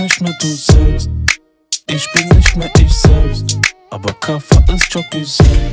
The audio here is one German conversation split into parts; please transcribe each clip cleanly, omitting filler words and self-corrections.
nicht mehr du selbst. Ich bin nicht mehr ich selbst. Aber Kaffer ist Jobgesell.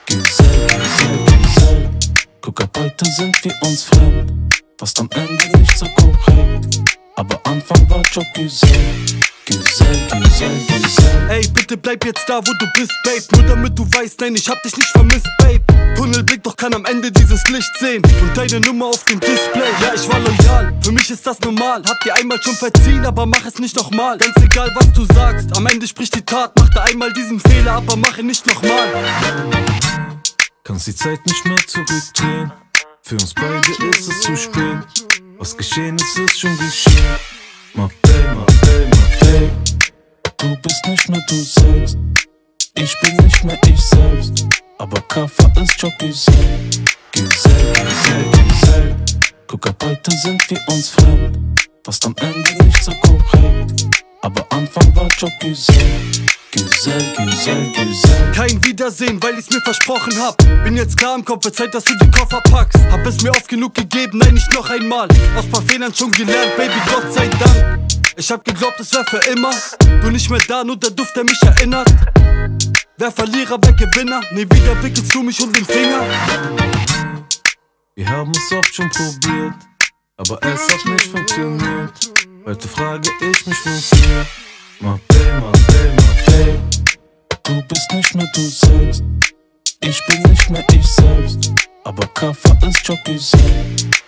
Gesell. Guck ab, heute sind wir uns fremd. Fast am Ende nicht so korrekt. Aber Anfang war Jobgesell. Gesell. Ey, bitte bleib jetzt da, wo du bist, Babe. Nur damit du weißt, nein, ich hab dich nicht vermisst, Babe. Tunnelblick, doch kann am Ende dieses Licht sehen. Und deine Nummer auf dem Display. Ja, ich war loyal, für mich ist das normal. Hab dir einmal schon verziehen, aber mach es nicht nochmal. Ganz egal, was du sagst, am Ende spricht die Tat. Machte einmal diesen Fehler, aber mach ihn nicht nochmal. Kannst die Zeit nicht mehr zurückdrehen. Für uns beide ist es zu spät. Was geschehen ist, ist schon geschehen. My babe. Du bist nicht mehr du selbst. Ich bin nicht mehr ich selbst. Aber Kaffer ist Jobgesell. Gesell. Guck ab, heute sind wir uns fremd. Fast am Ende nicht so korrekt. Aber Anfang war Jobgesell. Gesell. Kein Wiedersehen, weil ich's mir versprochen hab. Bin jetzt klar im Kopf, wird Zeit, dass du die Koffer packst. Hab es mir oft genug gegeben, nein, nicht noch einmal. Aus paar Fehlern schon gelernt, Baby, Gott sei Dank. Ich hab geglaubt, es wär für immer. Du nicht mehr da, nur der Duft, der mich erinnert. Wer Verlierer, wer Gewinner? Nie wieder wickelst du mich um den Finger. Wir haben es oft schon probiert, aber es hat nicht funktioniert. Heute frage ich mich wofür. My babe. Du bist nicht mehr du selbst. Ich bin nicht mehr ich selbst. Aber Kaffer ist Jobgesell.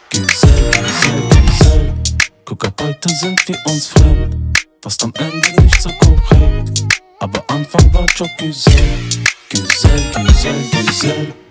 Gesell. Guck ab, heute sind wir uns fremd. Fast am Ende nicht so korrekt. Aber Anfang war Jobgesell. Gesell.